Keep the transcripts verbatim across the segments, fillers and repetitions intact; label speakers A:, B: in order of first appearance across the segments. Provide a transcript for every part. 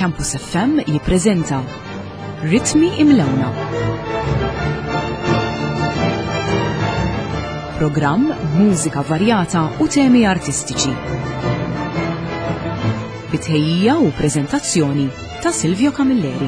A: Campus F M jippreżenta Ritmi Imlewna. Programm b'mużika varjata u temi artistiċi. Bitħejjija u preżentazzjoni ta' Silvio Camilleri.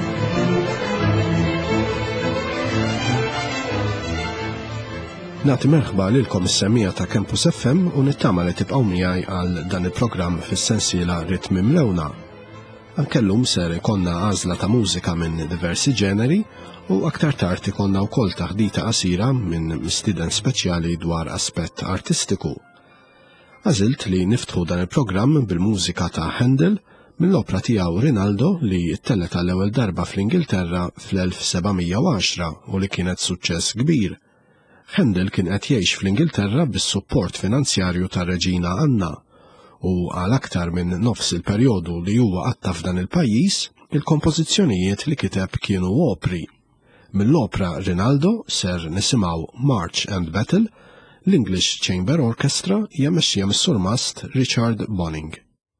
B: Nagħti merħba lilkom is-semmija ta' Campus F M u nittama li tibqgħu miegħi għal dan il-programm fis-sensiela Ritmi Imlewna. Ankellum ser ikonna għażla ta' mużika minn diversi ġeneri u aktar tard ikonna wkoll taħdita qasira minn mistieden speċjali dwar aspett artistiku. Għażilt li niftħu dan il-programm bil-mużika ta' Handel mill-opra tiegħu Rinaldo li ttellet għall-ewwel darba fl-Ingilterra fl-elf sebgħamija u għaxra u li kienet suċċess kbir. Handel kien qed jgħix fl-Ingilterra bis-support finanzjarju tar-Reġina Anna u għal aktar minn nofs il-perjodu li huwa qatta f'dan il-pajjiż, il-kompożizzjonijiet li kiteb kienu opri. Mill-opra Rinaldo ser nisimgħu March and Battle, l-English Chamber Orchestra hija mexxija mis-surmast Richard Bonning.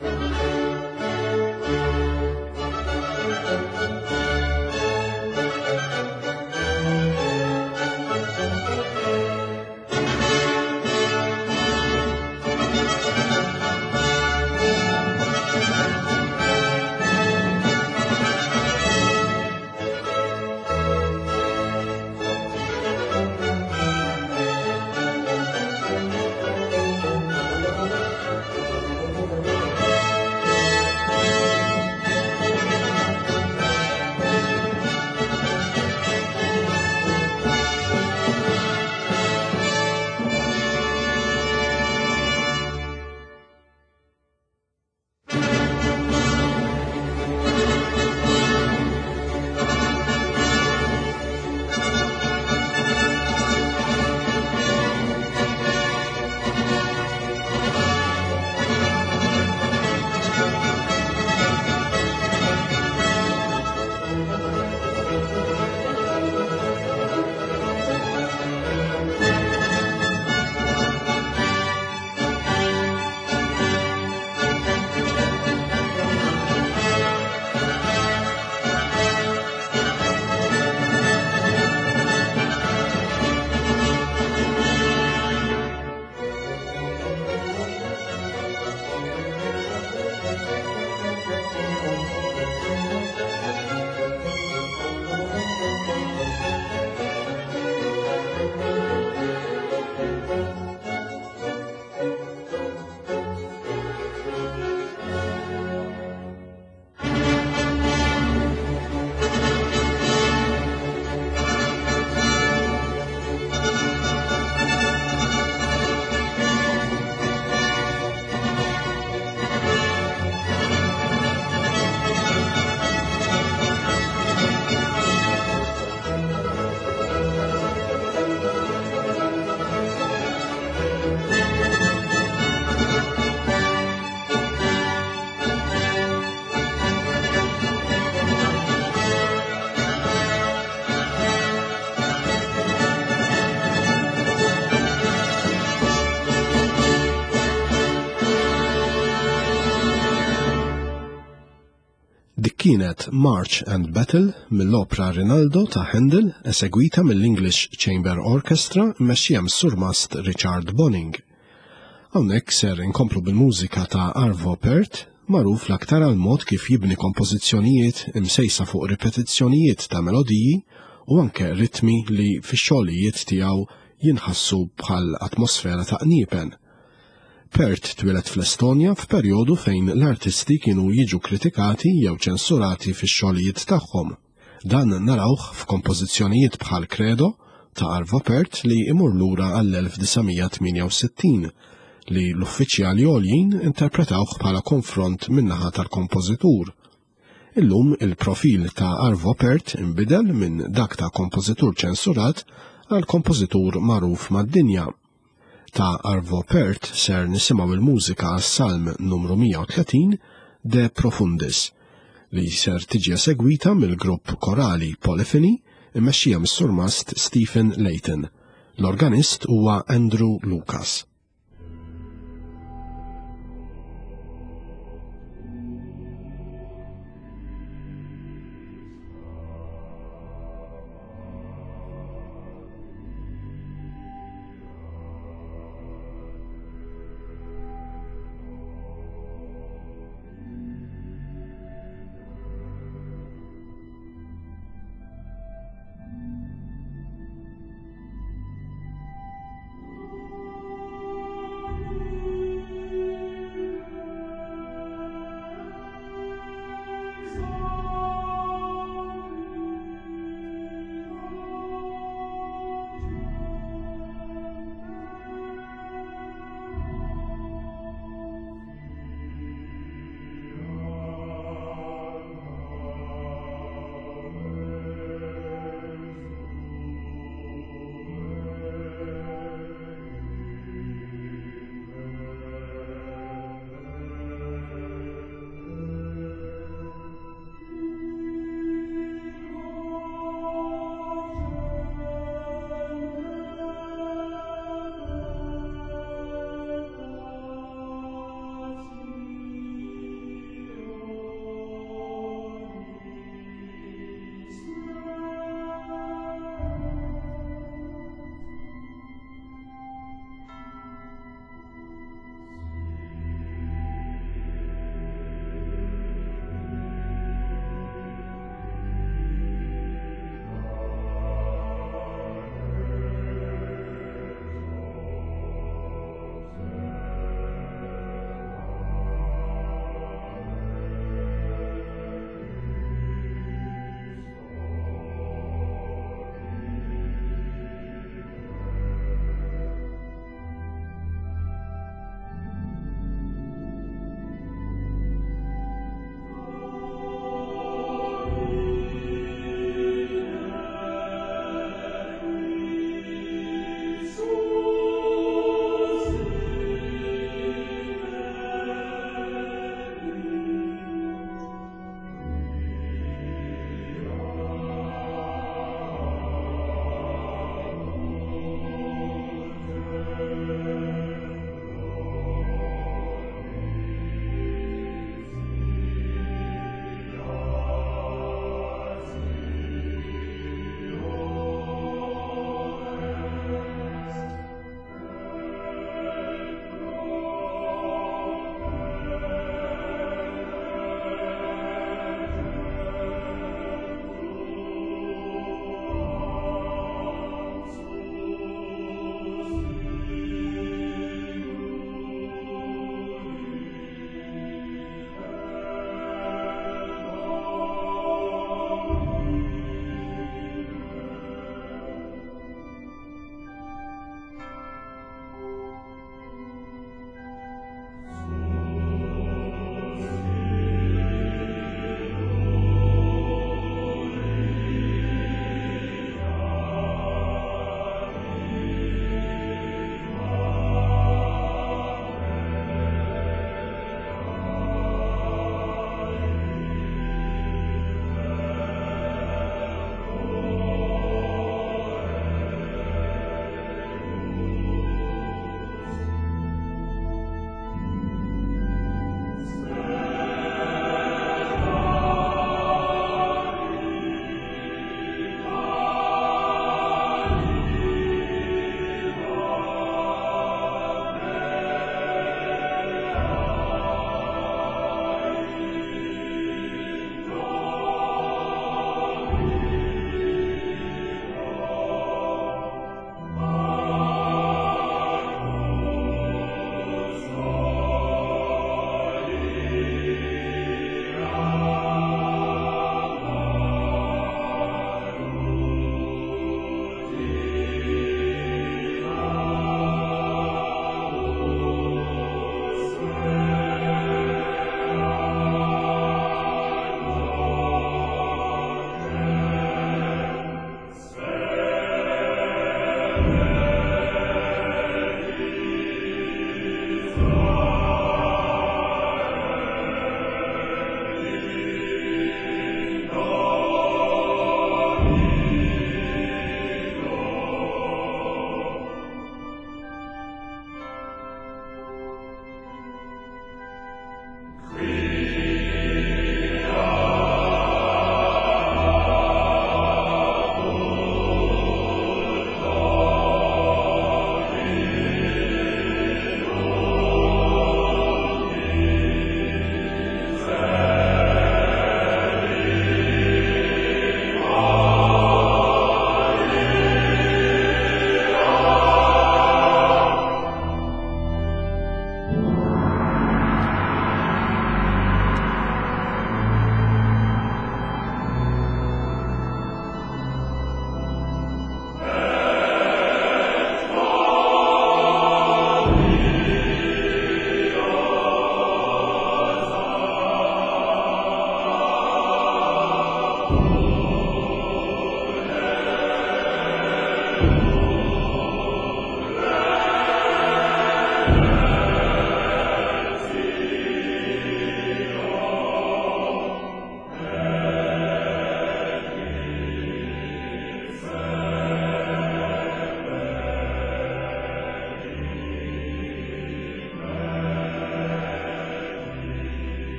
B: Kienet March and Battle mill-opra Rinaldo ta' Handel esegwita mill-English Chamber Orchestra mmexxija mis-surmast Richard Bonning. Hawnhekk ser inkomplu bil-mużika ta' Arvo Pärt, magħruf l-aktar għal mod kif jibni kompożizzjonijiet imsejsa fuq ripetizzjonijiet ta' melodiji u anke ritmi li fix-xogħlijiet tiegħu jinħassu bħal atmosfera ta' qniepen. Pärt twilet fl-Estonja f'perjodu fejn l-artisti kienu jiġu kritikati jew ċensurati fix-xogħlijiet tagħhom. Dan narawh f'kompożizzjonijiet bħal Credo ta' Arvo Pärt li imur lura għall-elf disgħamija tminja u sittin li l-uffiċjali għoljin interpretawh bħala konfront min-naħa tal-kompożitur. Illum il-profil ta' Arvo Pärt inbidel minn dak ta' kompożitur ċensurat għal kompożitur magħruf mad-dinja. Ta' Arvo Pärt ser nisimgħu il-mużika għas-salm numru mija u tletin De Profundis li ser tiġi segwita mill-grupp korali Polyphony immexxija mis-surmast Stephen Layton. L-organist huwa Andrew Lucas.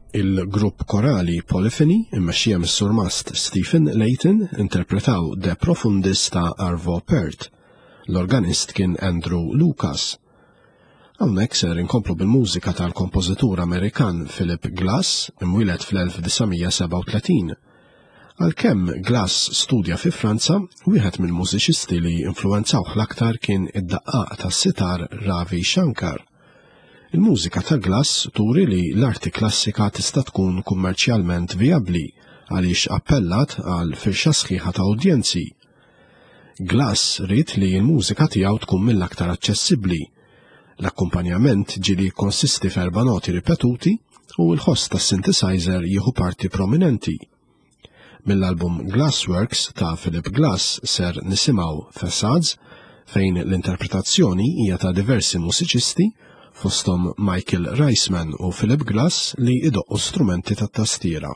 B: Il-grupp korali Polyphony immexxija mis-surmast Stephen Layton interpretaw De Profundis ta' Arvo Pärt. L-organist kien Andrew Lucas. Hawnhekk ser inkomplu bil-mużika tal-kompożitur Amerikan Philip Glass imwieled fl-elf tisa' seba' u tletin. Għalkemm Glass studja fi Franza, wieħed mill-mużiċisti li influenzawh l-aktar kien id-daqqaq tas-sitar Ravi Shankar. Il-mużika ta' Glass turi li l-arti klassika tista' tkun kummerċjalment vijabbli għaliex appellat għal firxa sħiħa ta' udjenzi. Glass rid li l-mużika tiegħu tkun mill-aktar aċċessibbli. L-akkumpanjament ġieli konsisti f'erba' noti ripetuti u l-ħoss tas-synthesizer jieħu parti prominenti. Mill-album Glassworks ta' Philip Glass ser nisimgħu Facades fejn l-interpretazzjoni hija ta' diversi mużiċisti fosthom Michael Reisman u Philip Glass li idoqqu strumenti tat-tastiera.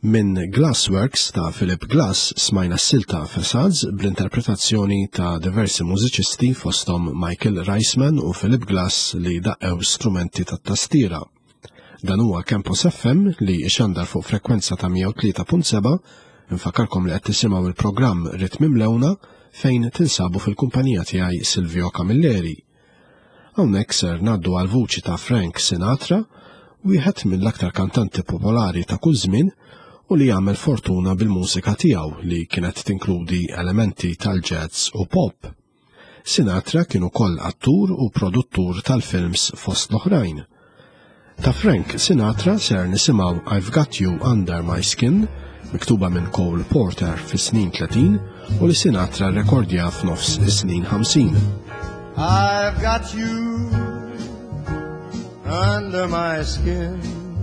B: Minn Glassworks ta' Philip Glass smajna s-silta Facades bl-interpretazzjoni ta' diversi mużiċisti fosthom Michael Reisman u Philip Glass li daqqew strumenti tat-tastiera. Dan huwa Campus F M li ixandar fuq frekwenza ta' mija u tlieta punt seba', infakarkom li qed tisimgħu il-programm Ritmi Mlewna fejn tinsabu fil-kumpanija tiegħi Silvio Camilleri. Hawnhekk ser ngħaddu għal vuċi ta' Frank Sinatra, wieħed mill-aktar kantanti popolari ta' kull żmien u li jagħmel fortuna bil-mużika tiegħu li kienet tinkludi elementi tal-jazz u pop. Sinatra kien ukoll attur u produttur tal-films fost l-oħrajn. Ta' Frank Sinatra ser nisimgħu I've Got You Under My Skin, miktuba minn Cole Porter fis-snin tletin u li Sinatra rekordja f'nofs is-snin ħamsin.
C: I've got you under my skin.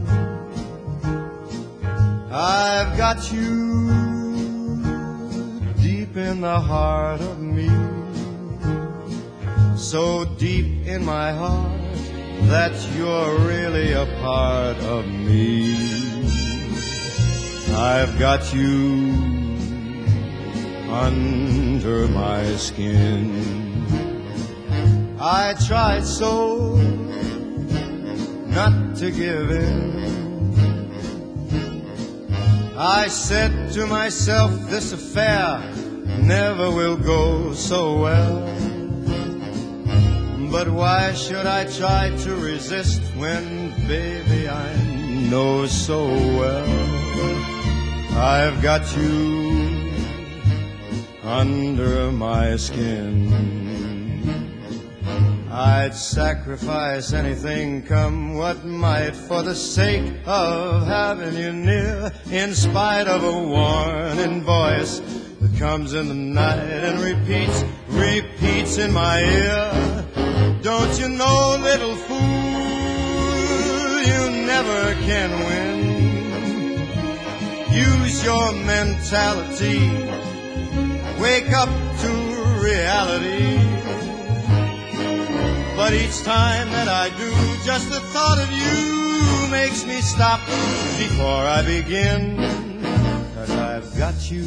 C: I've got you deep in the heart of me, so deep in my heart that you're really a part of me. I've got you under my skin. I tried so not to give in. I said to myself, this affair never will go so well. But why should I try to resist when, baby, I know so well I've got you under my skin. I'd sacrifice anything, come what might, for the sake of having you near, in spite of a warning voice that comes in the night and repeats, repeats in my ear. Don't you know, little fool, you never can win. Use your mentality, wake up to reality. But each time that I do, just the thought of you makes me stop before I begin. 'Cause I've got you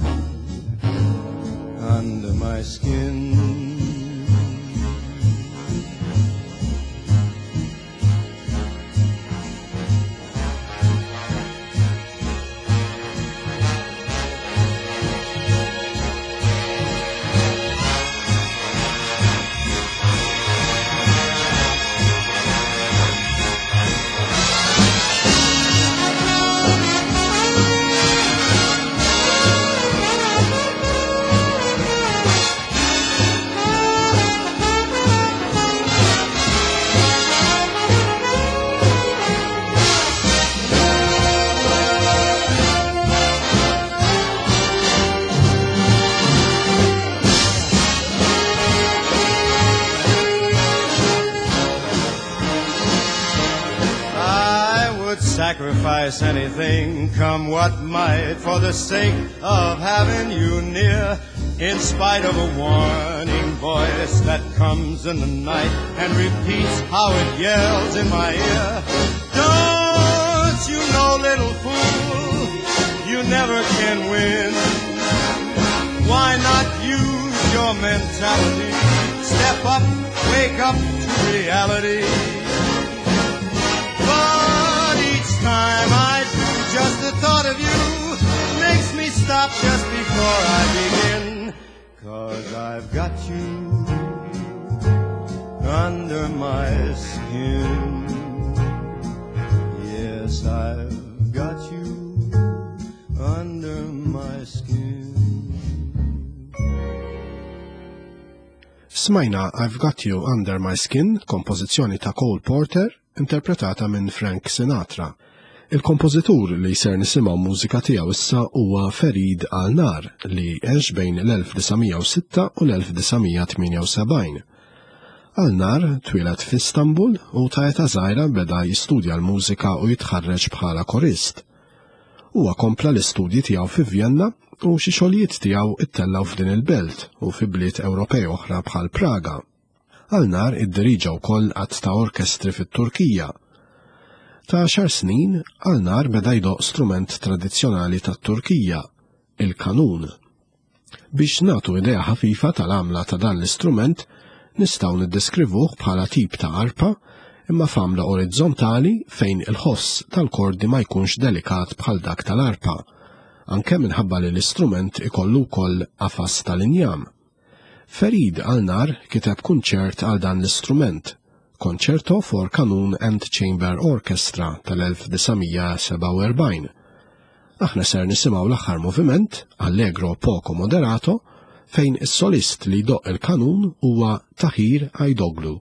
C: under my skin. Sacrifice anything, come what might, for the sake of having you near, in spite of a warning voice that comes in the night and repeats how it yells in my ear. Don't you know, little fool, you never can win. Why not use your mentality? Step up, wake up to reality. Time I do, just the thought of you makes me stop just before I begin. 'Cause I've got you under my skin. Yes, I've got you under my skin.
B: Smajna I've Got You Under My Skin, kompożizzjoni ta' Cole Porter, interpretata minn Frank Sinatra. Il-kompożitur li ser nisimgħu mużika tiegħu issa huwa Ferid Al-Nar li għex bejn l-elf tisa' u sitta u l-elf tisa' tminja u sebgħin. Al-Nar twieled f'Istanbul u ta' età żgħira beda jistudja l-mużika u jitħarreġ bħala korist. Huwa kompla l-istudji tiegħu fi Vjenna u xi xogħlijiet tiegħu ittellaw f'din il-belt u fi bliet Ewropej oħra bħal Praga. Al-Nar iddiriġa wkoll qatt ta' orkestri fit-Turkija. Ta' xar snin Alnar beda jdoq strument tradizzjonali tat-Turkija, il-kanun. Biex nagħtu idea ħafifa tal-għamla ta' dan l-istrument, nistgħu niddeskrivuh bħala tip ta' arpa imma f'għamla orizzontali fejn il-ħoss tal-kordi ma jkunx delikat bħal dak tal-arpa, anke minħabba li l-istrument ikollu wkoll qafas tal-injam. Ferid Alnar kiteb kunċert għal dan l-istrument, Concerto for Kanun and Chamber Orchestra tal-elf tisa' seba' u erbgħin. Aħna ser nisimgħu l-aħħar moviment, Allegro poco moderato, fejn is-solist li jdoq il-kanun huwa Tahir Ajdoglu.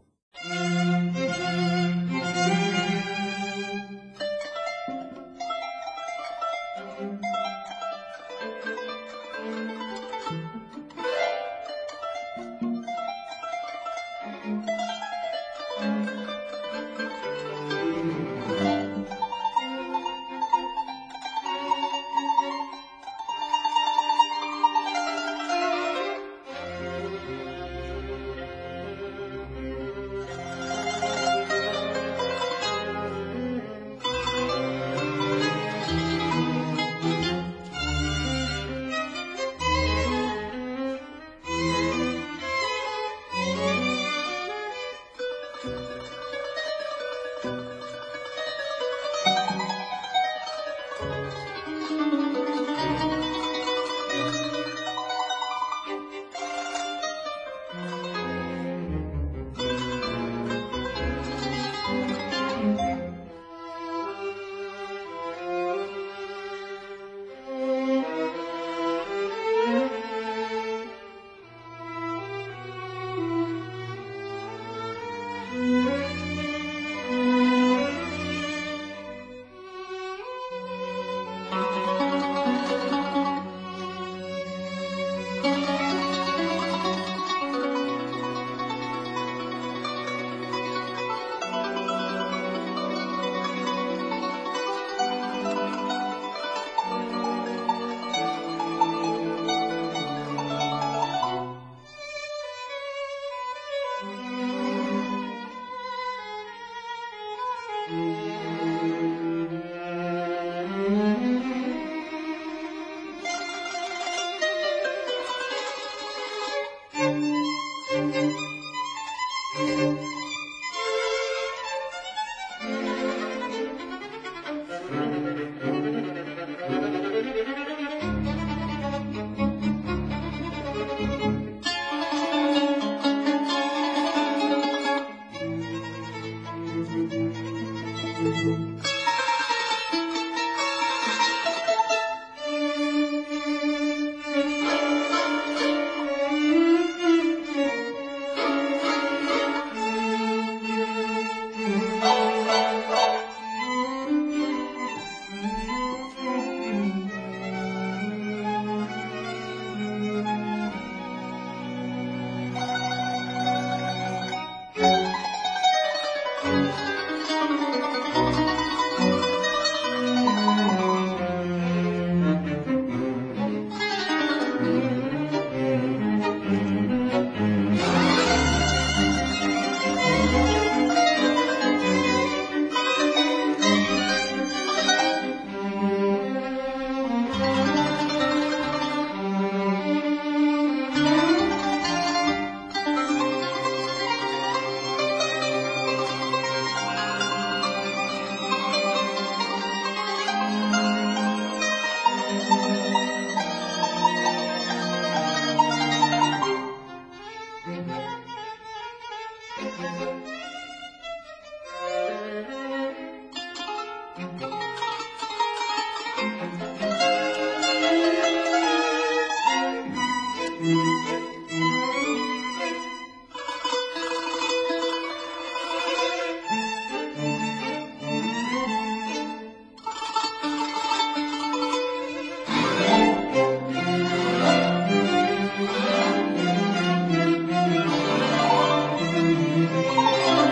C: Thank you.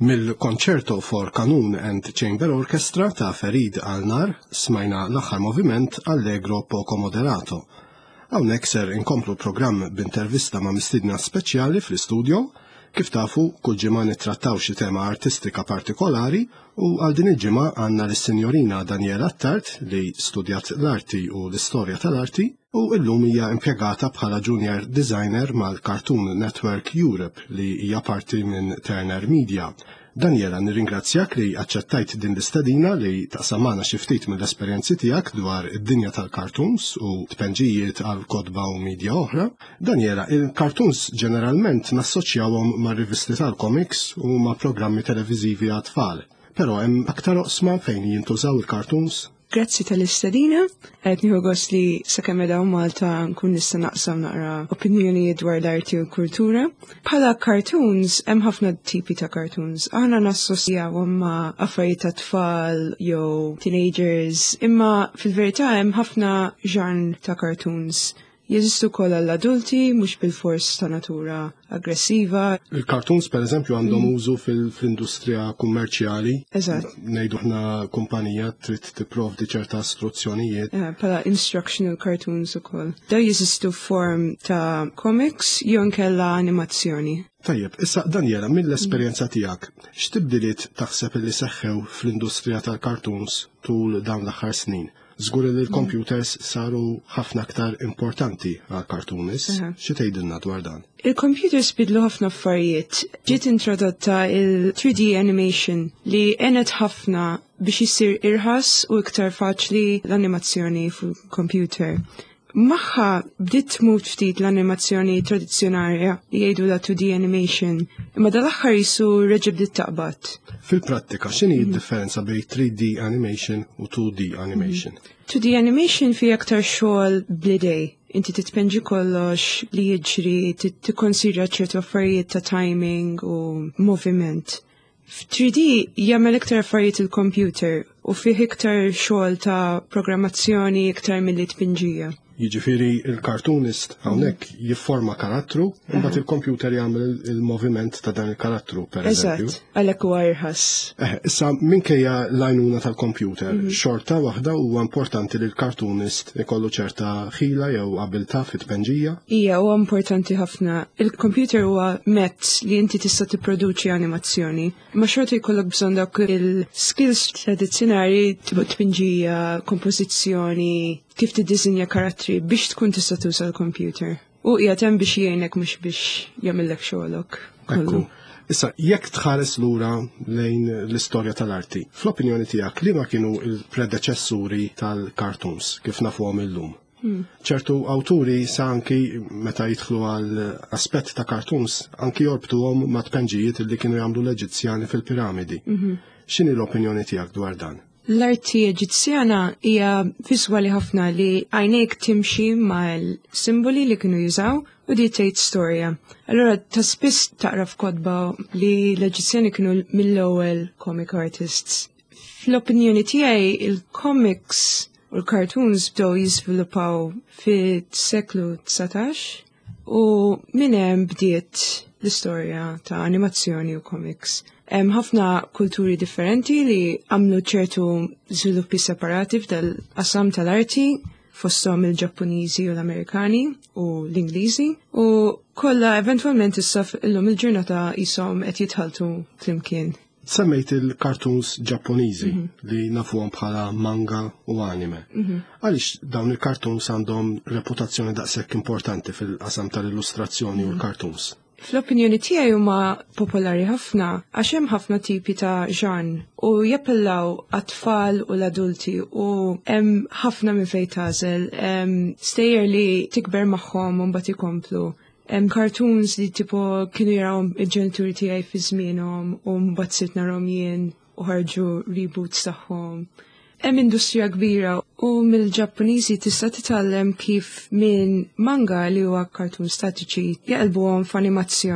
B: Mill-Concerto for Qanun and Chamber Orchestra ta' Ferid Al-Nar smajna l-aħħar moviment Allegro poco moderato. Hawnhekk ser inkomplu programm b'intervista ma' mistiedna speċjali fl-istudio. Kif tafu, kull ġimgħa nittrattaw xi tema artistika partikolari u għal din il-ġimgħa għandna lis-Sinjorina Daniela Attart li studjat l-arti u l-istorja tal-arti u llum hija impjegata bħala junior designer mal-Cartoon Network Europe li hija parti minn Turner Media. Daniela, nirringrazzjak li aċċettajt din l-istedina li taqsamana xi ftit mill-esperjenzi tiegħek dwar id-dinja tal-cartoons u tpenġijiet għal kodba u media oħra. Daniela, il-cartoons ġeneralment nassoċjawhom ma' rivisti tal-comics u ma' programmi televiżivi għat-tfal. Però hemm aktar oqsma fejn jintużaw il-cartoons?
D: Grazzi tal-istedina, għed nieħu gost li sakemm edaw Malta nkun nista' naqsam naqra opinjonijiet dwar l-arti u l-kultura. Bħala cartoons, hemm ħafna tipi ta' cartoons. Aħna nassosjawhom ma' affarijiet ta' tfal jew teenagers, imma fil-verità hemm ħafna ġan ta' cartoons. Jeżistu kollha l-adulti, mhux bil-fors ta' natura aggressiva.
B: Il-cartoons pereżempju għandhom użu fil-industrija kummerċjali.
D: Eżatt.
B: Ngħidu ħna kumpanija trid tipprovdi ċerta istruzzjonijiet.
D: Bħala instructional cartoons ukoll. Da jeżistu form ta' comics jew inkella animazzjoni.
B: Tajjeb, issa Daniela, mill-esperjenza tiegħek, x'tibdiliet taħseb li seħħew fl-industrija tal-cartoons tul dawn l-aħħar snin? Żgur li l-computers saru ħafna aktar importanti għal cartoonists. Xi tgħidilna dwar dan?
D: Il-computers bidlu ħafna affarijiet. Ġiet introdotta il-three D animation li għenet ħafna biex jissir irħas u iktar faċli l-animazzjoni fil-computer. Maħħa bdiet tmut ftit l-animazzjoni tradizzjonarja li jgħidu la two D animation, imma dal-aħħar jisu reġa' bdiet taqbad.
B: Fil-prattika, x'inhi d-differenza bejn three D animation u two D animation?
D: two D animation fi aktar xogħol bl-idej. Inti titpenġi kollox li jiġri, tikkonsidra ċertu affarijiet ta' timing u moviment. F-three D jagħmel iktar affarijiet il-computer u fih iktar xogħol ta' programmazzjoni iktar milli tpinġija.
B: Jiġifieri il-cartoonist hawnhekk jifforma karattru, imbagħad il-computer jagħmel il-moviment ta' dan il-karattru pereżempju.
D: Eżatt, għalhekk huwa irħas.
B: Eh, issa minkejja l-għajnuna tal-computer, xorta waħda huwa importanti li l-cartoonist ikollu ċerta ħila jew abilità fit-tpenġija.
D: Hija huwa importanti ħafna. Il-computer huwa mezz li inti tista' tipproduċi animazzjoni, ma xorta jkollok bżonn dawk il-skills tradizzjonali tibgħu tpinġija, kompożizzjoni, kif tiddisinja karattri biex tkun tista' tuża l-computer. U qiegħed hemm biex jgħinek mhux biex jagħmellek xogħolok.
B: Ekku. Issa, jekk tħares lura lejn l-istorja tal-arti, fl-opinjoni tiegħek liema kienu l-predeċessuri tal-cartoons kif nafuhom illum? ċertu awturi sa anki meta jidħlu għal aspett ta' cartoons anki jorbtuhom ma' tpenġijiet li kienu jagħmlu l-Eġizzjani fil-piramidi. X'inhi l-opinjoni tiegħek dwar dan?
D: L-arti Eġizzjana hija viżwali ħafna li għajnejk timxi mal-simboli li kienu jużaw u di tgħid storja. Allura ta' spiss taqra f'kotba li l-Eġizzjani kienu mill-ewwel comic artists. Fl-opinjoni tiegħi il-comics u l-cartoons bdew jiżviluppaw fit-seklu tsatax u minn hemm bdiet l-istorja ta' animazzjoni u comics. Hemm ħafna kulturi differenti li għamlu ċertu żviluppi separati f'dal-qasam tal-arti fosthom il-Ġappuniżi u l-Amerikani u l-Ingliżi u kollha eventwalment issa illum il-ġurnata qishom qed jitħaltu flimkien.
B: Semmejt il-cartoons Ġappuniżi li nafuhom bħala manga u anime. Għaliex dawn il-cartoons għandhom reputazzjoni daqshekk importanti fil-qasam tal-illustrazzjoni u l-cartoons?
D: Fl-opinjoni tiegħi huma popolari ħafna għax hemm ħafna tipi ta' ġan u jappellaw għat-tfal u l-adulti u hemm ħafna minn fejn tażel, stejjer li tikber magħhom u mbagħad ikomplu. Hemm cartoons li tipo kienu jarawhom il-ġenituri tiegħi fi żmienhom u mbagħad sirt narhom jien u ħarġu reboots tagħhom. Hemm industrija kbira u mill-Ġappuniżi tista' titgħallem kif minn manga li huwa kartun statiċi jaqilbuhom f'animazzjoni.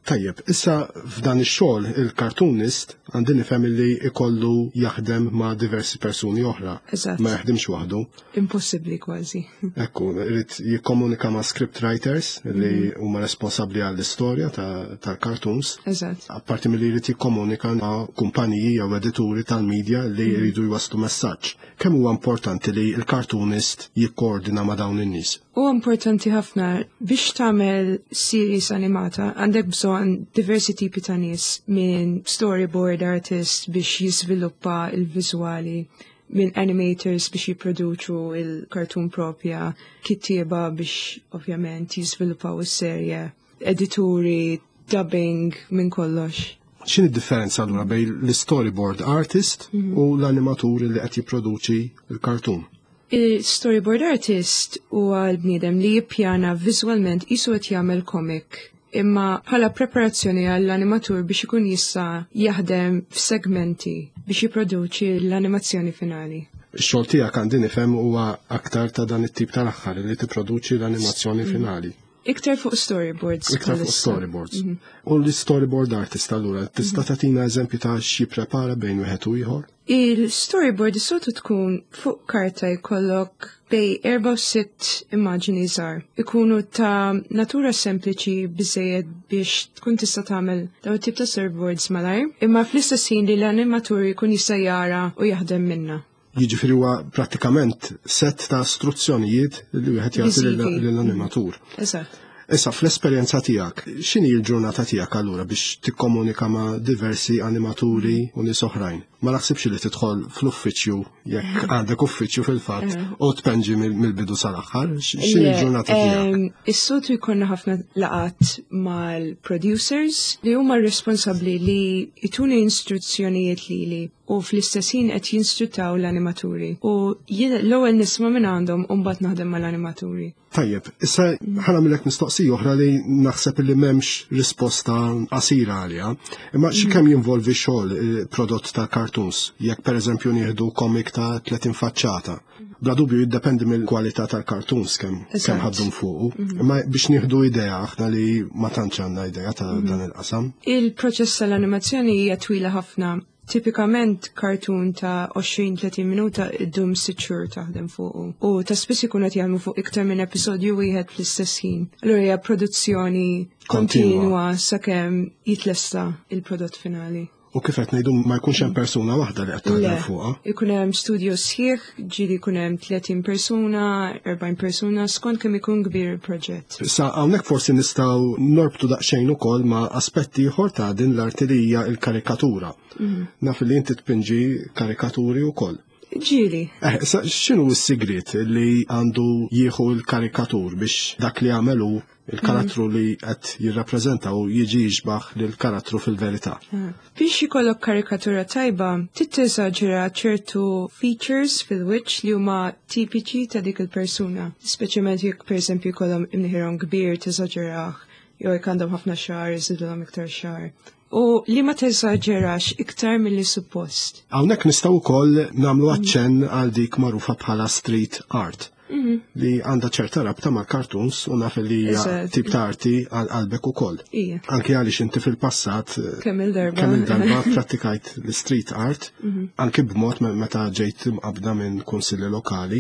B: Tajjeb, issa f'dan ix-xogħol il-cartoonist għandi nifhem li ikollu jaħdem ma' diversi persuni oħra.
D: Eżatt.
B: Ma jaħdimx waħdu.
D: Impossibbli kważi.
B: Ekku, irid jikkomunika ma' script writers li huma responsabbli għall-istorja tal-cartoons.
D: Eżatt.
B: Apparti milli jrid jikkomunika ma' kumpaniji jew edituri tal-medja li jridu jwaslu messaġġ. Kemm huwa importanti li l-cartoonist jikkoordina ma' dawn in-nies?
D: Huwa importanti ħafna biex tagħmel series animata għandek bżonn diversi tipi ta' nies minn storyboard artist biex jisviluppa il-viżwali, minn animators biex jipproduċu il-kartun propja, kittieba biex ovvjament jisviluppaw is-serje, edituri, dubbing, minn kollox.
B: X'inhi d-differenza allura bejn l-storyboard artist u l-animatur li qed jipproduċi l-kartun?
D: Il-storyboard artist huwa l-bniedem li jippjana viżwalment qisu qed jagħmel comic, imma bħala preparazzjoni għall-animatur biex ikun jista' jaħdem f'segmenti biex jipproduċi l-animazzjoni finali.
B: Ix-xogħol tiegħek għandi nifhem huwa aktar ta' dan it-tip tal-aħħar li tipproduċi l-animazzjoni finali.
D: Iktar fuq storyboards.
B: Iktar fuq storyboards. U l-storyboard artist allura tista' tagħtina eżempju ta' xi prepara bejn wieħed u ieħor?
D: Il-storyboard is-soltu tkun fuq karta jkollok bej erba' u sitt immaġini żgħar. Ikunu ta' natura sempliċi biżejjed biex tkun tista' tagħmel dawn tip ta' storyboards malajr, imma fl-istess ħin li l-animatur jkun jista' jara u jaħdem minnha.
B: Jiġifieri huwa prattikament set ta' istruzzjonijiet li wieħed jagħti lill-animatur.
D: Eżatt.
B: Issa fl-esperjenza tiegħek, x'inhi l-ġurnata tiegħek allura biex tikkomunika ma' diversi animaturi u nies oħrajn? Ma naħsibx li tidħol fl-uffiċċju jekk għandek uffiċċju fil-fatt u tpenġi mill-bidu sal-aħħar. X'inhi l-ġurnata tiegħek?
D: Is-soltu jkollna ħafna laqat mal-producers li huma responsabbli li jtuni instruzzjonijiet lili u fl-istess ħin qed jinstruttaw l-animaturi. U jien l-ewwel nisma' minn għandhom u mbagħad naħdem mal-animaturi.
B: Tajjeb, issa ħanamilek mistoqsija oħra li naħseb li m'hemmx risposta qasira għaliha, imma x'kemm jinvolvi xogħol prodott ta' cartoons, jekk pereżempju nieħdu komik ta' tletin faċċata. Bla dubju jiddependi mill-kwalità tal-cartoons kemm kemm ħaddum fuqu, imma biex nieħdu idea aħna li ma tantx għandna idea ta' dan il-qasam.
D: Il-proċess tal-animazzjoni hija twila ħafna. Tipikament kartun ta' għoxrin tletin minuta id-dum sitt xhur taħdem fuqu. U ta' spiss ikun qed jagħmlu fuq iktar minn episodju wieħed fl-istess ħin. Allura hija produzzjoni kontinwa sakemm jitlesta il-prodott finali.
B: U kif qed ngħidu ma jkunx hemm persuna waħda li qed taħdem fuqha.
D: Ikun hemm studio sħiħ, ġieli jkun hemm tletin persuna, erbgħin persuna skont kemm ikun kbir il-proġett.
B: Issa hawnhekk forsi nistgħu norbtu daqsxejn ukoll ma' aspetti ieħor ta' din l-artilija il-karikatura. Naf li inti tpinġi karikaturi wkoll.
D: Ġieli.
B: Eh, sa x'inhu s-sigriet li għandu jieħu l-karikatur biex dak li għamelu il-karattru li qed jirrappreżenta u jiġi jiġbaħ lill-karattru fil-verità.
D: Biex jikollok karikatura tajba, titteżaġera ċertu features fil-wiċċ li huma tipiċi ta' dik il-persuna. Speċjalment jekk pereżempju jkollhom imnieħerhom kbir teżaġerah, jew jekk għandhom ħafna xahar iżidulhom iktar xahar. U li ma teżaġerax iktar milli suppost.
B: Hawnhekk nistgħu wkoll nagħmlu aċċenn għal dik magħrufa bħala street art. Li għandha ċerta rabta ma' cartoons u naf li hija tip ta' arti għal-qalbek ukoll. Anke għaliex inti fil-passat
D: kemm il-darba
B: kemm il-darba prattikajt l-street art, anke b'mod meta ġejt mqabda minn kunsilli lokali,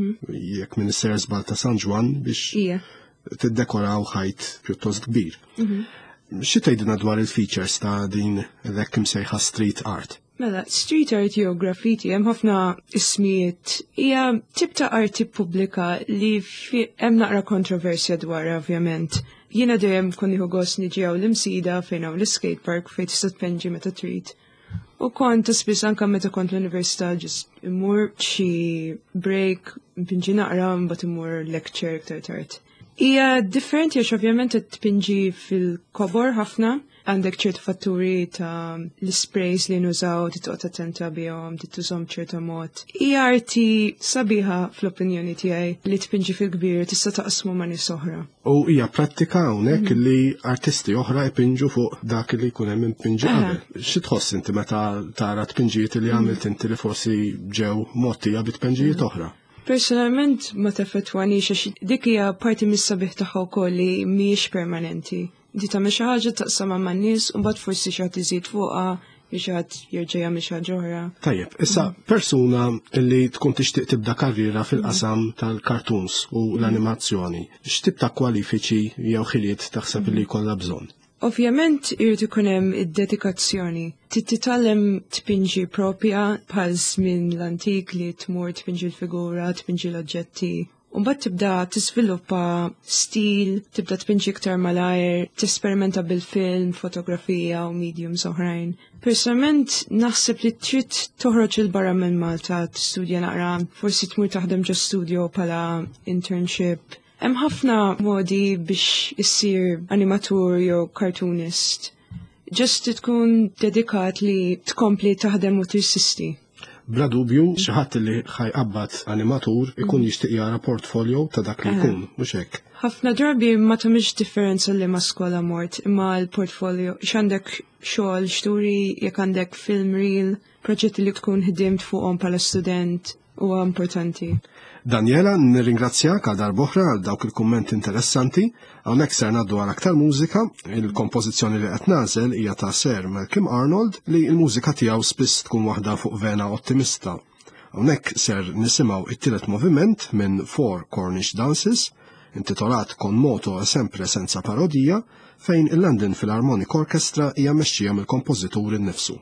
B: jekk Ministeru Żball ta' San Ġwan biex tiddekoraw ħajt pjuttost kbir. Xi tgħidilna dwar il-features ta' din l-hekk imsejħa street art?
D: Mela, street art jew graffiti hemm ħafna ismijiet. Hija tip ta' arti pubblika li hemm naqra kontroversja dwar ovvjament. Jiena dejjem kon nieħu gost niġi hawn l-imsida fejn hawn l-skate park fejn tista' tpenġi meta trid. U kont spiss anke meta kont l-università ġist immur xi break impinġi naqra mbagħad imur lecture iktar tard. Hija differenti għax ovvjament qed tpinġi fil-kobor ħafna, għandek ċertu fatturi ta' l-sprays li nużaw titqgħod attenta bihom, tittużhom ċerta mod. Hija arti sabiħa fl-opinjoni tiegħi li tpinġi fil-kbir tista' taqsmu ma' nies oħra.
B: U hija prattika hawnhekk li artisti oħra jpinġu fuq dak li jkun hemm impinġi qabel. Xi tħoss inti meta tara tpinġijiet li għamilt inti li forsi ġew mottija bit-tpinġijiet oħra?
D: Personalment ma teffettwanix għax dik hija parti mis-sabiħ tagħha wkoll li mhijiex permanenti. Inti tagħmel xi ħaġa taqsamha man-nies u mbagħad forsi xi ħadd iżid fuqha biex ħadd jerġa' jagħmel xi ħaġa oħra.
B: Tajjeb, issa persuna li tkun tixtieq tibda karriera fil-qasam tal-cartoons u l-animazzjoni, x'tib ta' kwalifiċi jew ħiliet taħseb li jkollha bżonn?
D: Ovvjament irid ikun hemm id-dedikazzjoni. Titgħallem tpinġi propja bħal żmien l-antik li tmur tpinġi l-figura, tpinġi l-oġġetti. U mbagħad tibda tiżviluppa stil, tibda tpinġi iktar malajr, tesperimenta bil-film, fotografija u mediums oħrajn. Personalment naħseb li trid toħroġ il barra minn Malta, tistudja naqra, forsi tmur taħdem ġo studio bħala internship. Hemm ħafna modi biex issir animatur jew cartoonist. Ġust tkun dedikat li tkompli taħdem u tirsisti.
B: Bla dubju, xi ħadd li ħajqabbad animatur ikun jixtieq jara portfolio ta' dak li jkun, mhux hekk.
D: Ħafna drabi ma tagħmilx differenza li ma skola mort imma l-portfolio x'għandek xogħol xturi jekk għandek film reel, proġetti li tkun ħdimt fuqhom bħala student huwa importanti.
B: Daniela, nirringrazzjak għal darb'oħra għal dawk il-kummenti interessanti. Hawnhekk ser ngħaddu għal aktar mużika. Il-kompożizzjoni li qed nagħżel hija ta' Sir Malcolm Arnold li l-mużika tiegħu spiss tkun waħda fuq vena ottimista. Hawnhekk ser nisimgħu it-tielet moviment minn Four Cornish Dances, intitolat Con moto e sempre senza parodija, fejn il-London Philharmonic Orchestra hija mmexxija mill-kompożitur innifsu.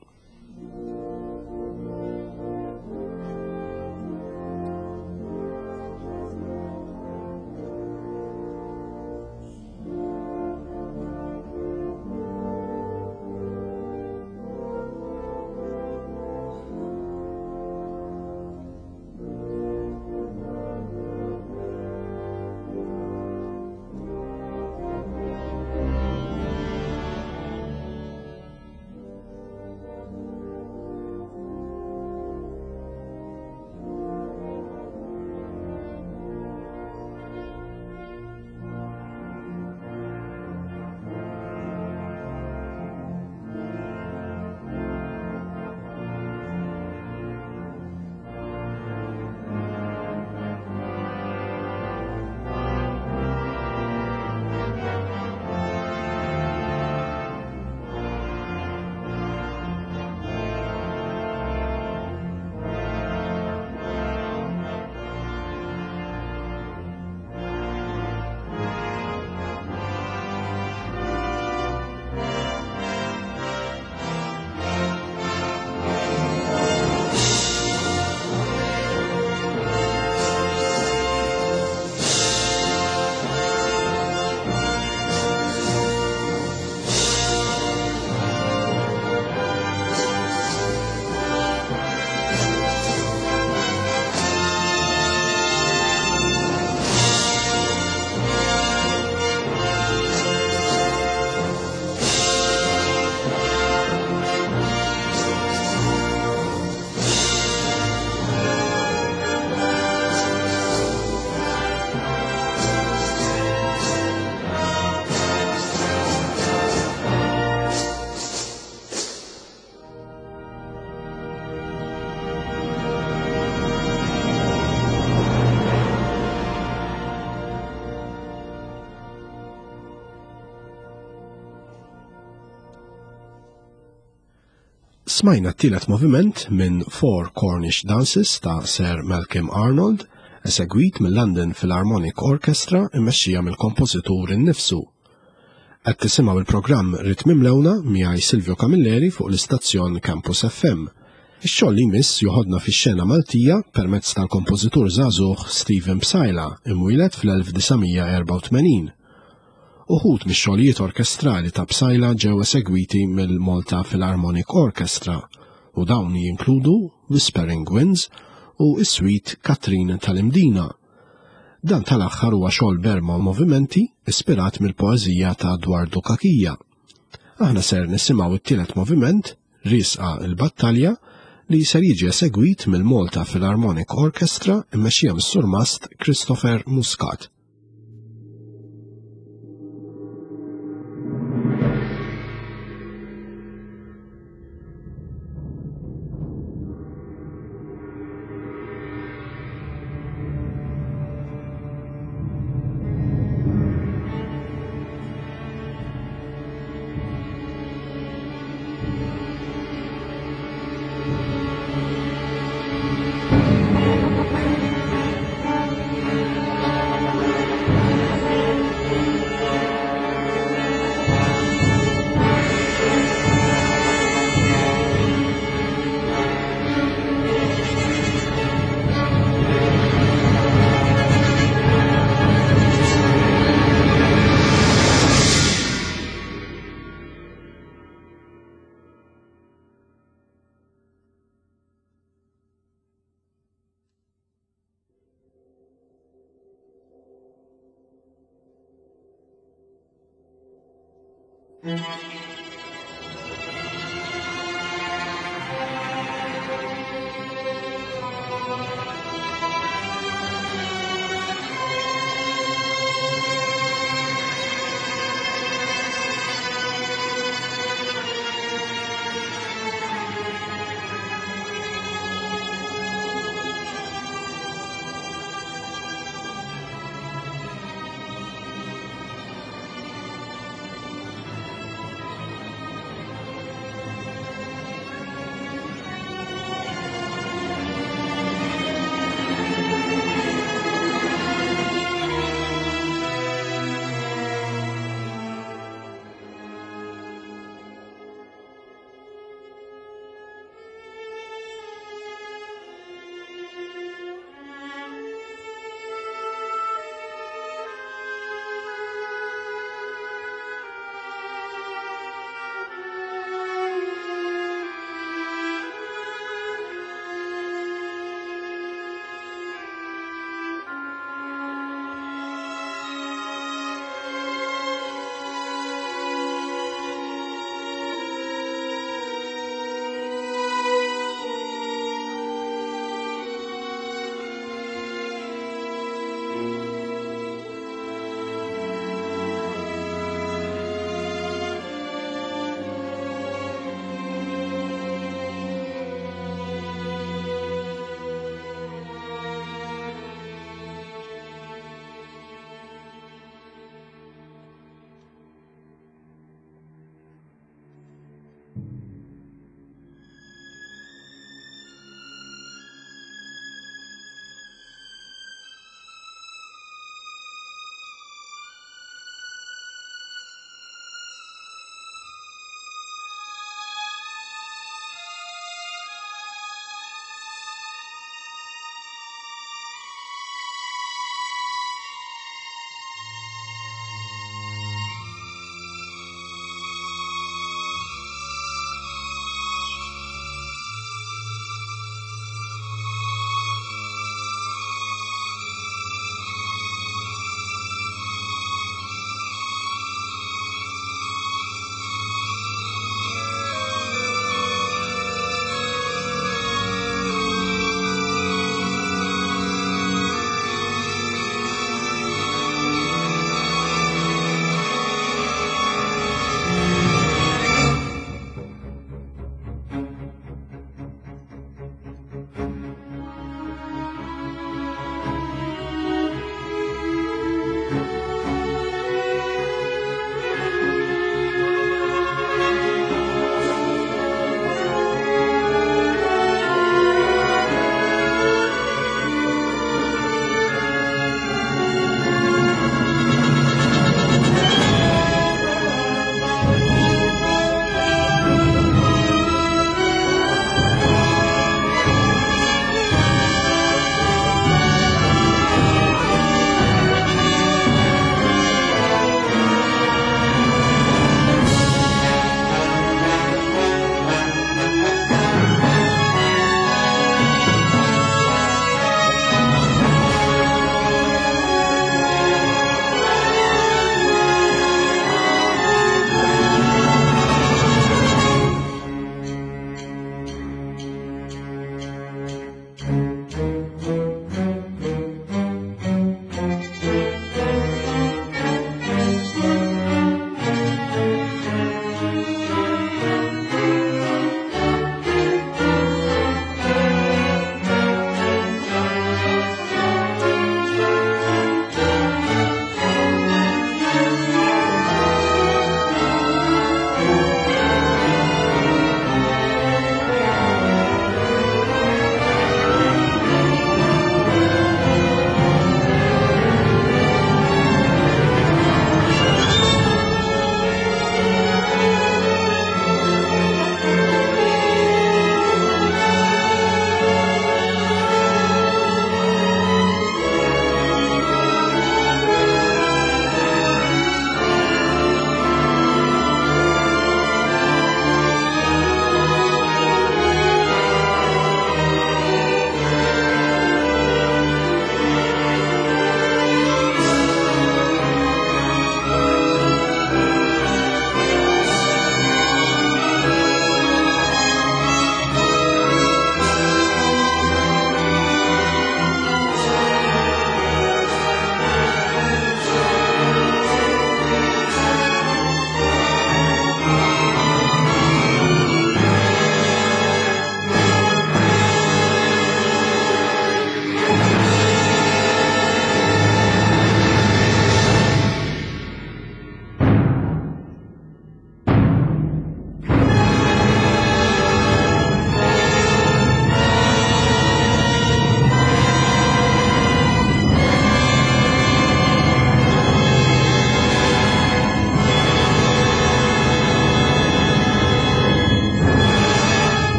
B: Smajna t-tielet moviment minn Four Cornish Dances ta' Sir Malcolm Arnold, esegwit mill-London Philharmonic Orchestra immexxija mill-kompożitur innifsu. Qed tisimgħu il-programm Ritmi Mlewna miegħi Silvio Camilleri fuq l-istazzjon Campus F M. Ix-xogħol li jmiss joħodna fix-xena Maltija permezz tal-kompożitur żagħżugħ Stephen Psylla imwieled fl-elf tminja erba' u tmenin. Uħud mix-xogħlijiet orkestrali ta' Psylla ġew esegwiti mill-Malta Philharmonic Orchestra u dawn jinkludu Whispering Winds u s-suite Katrin tal-Imdina. Dan tal-aħħar huwa xogħol berma u movimenti ispirat mill-poeżija ta' Eduardo Kakija. Aħna ser nisimgħu it-tielet moviment, Risqa il-Battalja, li ser jiġi esegwit mill-Malta Philharmonic Orchestra immexxija mis-surmast Christopher Muscat.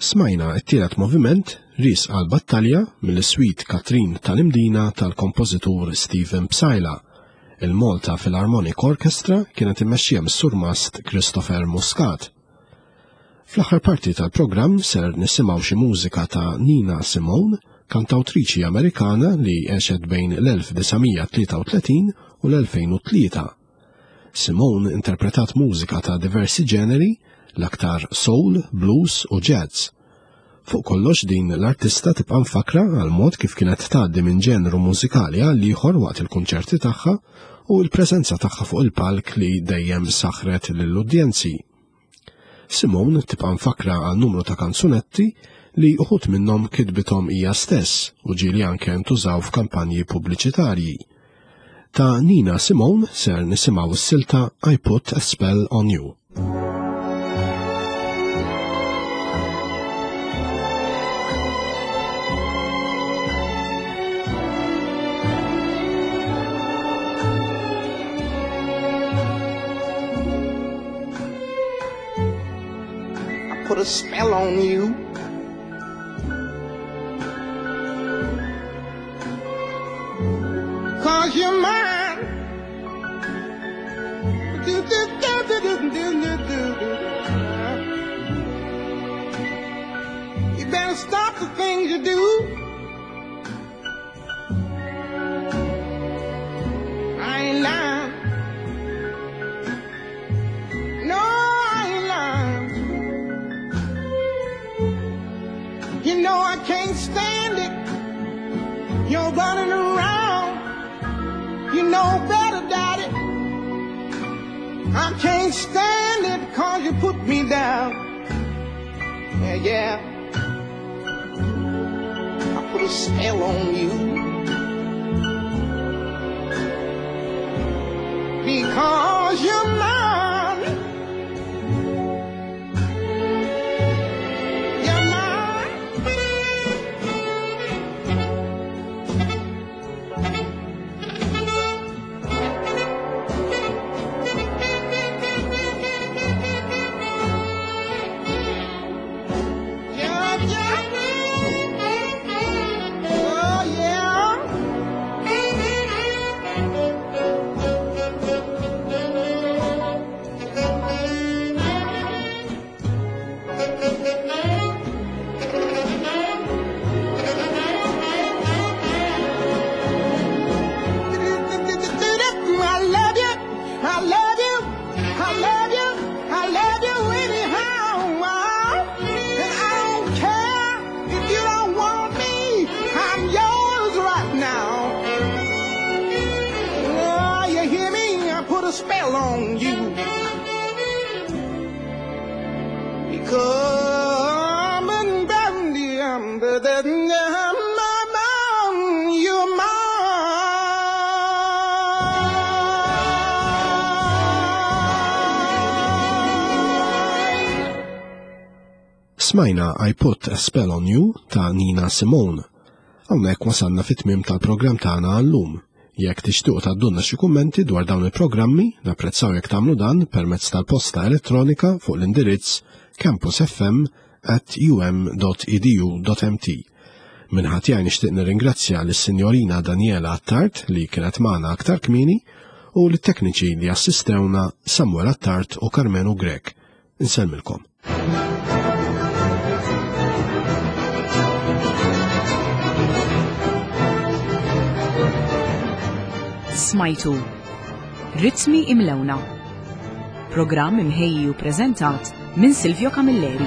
B: Smajna t-tielet moviment Ris għal battalja mill-Suite Katrin tal-Imdina tal-kompożitur Stephen Psajla. Il-Malta Philharmonic Orchestra kienet immexxija mis-Sur Mast Christopher Muscat. Fl-aħħar parti tal-programm ser nisimgħu xi mużika ta' Nina Simone, kantawtriċi Amerikana li għexet bejn l-elf disgħomija tlieta u tletin u l-elfejn u tlieta. Simone interpretat mużika ta' diversi ġeneri, l-aktar soul, blues u jazz. Fuq kollox din l-artista tibqa' mfakra għal mod kif kienet tgħaddi minn ġenru mużikali għal ieħor waqt il-kunċerti tagħha u l-preżenza tagħha fuq il-palk li dejjem saħret lill-udjenzi. Simone tibqa' mfakra għal numru ta' kanzunetti li uħud minnhom kitbithom hija stess u ġieli anke ntużaw f'kampanji pubbliċitarji. Ta' Nina Simone ser nisimgħu s-silta I Put a Spell on You.
E: Put a spell on you. Cause you're mine. Do, do, do, do, do, do, do, do. You better stop the things you do. I ain't lying. No, I ain't lying. You know I can't stand it. You're running around. You know better, Daddy. I can't stand it cause you put me down. Yeah, yeah. I put a spell on you. Because you're mine.
B: Smajna I Put a Spell on You ta' Nina Simone. Hawnhekk wasalna fit-tmiem tal-programm tagħna għallum. Jekk tixtiequ tgħaddulna xi kummenti dwar dawn il-programmi, napprezzaw jekk tagħmlu dan permezz tal-posta elettronika fuq l-indirizz campusfm at u m dot e d u dot m t. Minħat jgħaj nixtieq nirringrazzja lis-Sinjorina Daniela Attart li kienet magħna aktar kmieni u lit-tekniċi li assistewna Samuel Attart u Carmenu Grek. Insellmilkom.
A: Smajtu Ritmi Imlewna, programm imħejji u preżentat minn Silvio Camilleri.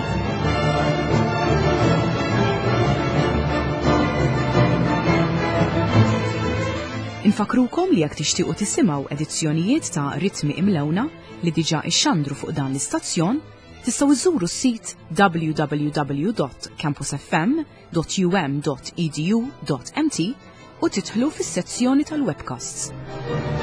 A: Infakrukom li jekk tixtiequ tisimgħu edizzjonijiet ta' Ritmi Imlewna li diġà ixxandru fuq dan l-istazzjon, tistgħu iżuru s-sit w w w dot campusfm dot u m dot e d u dot m t u titħlu fis-sezzjoni tal-webcasts.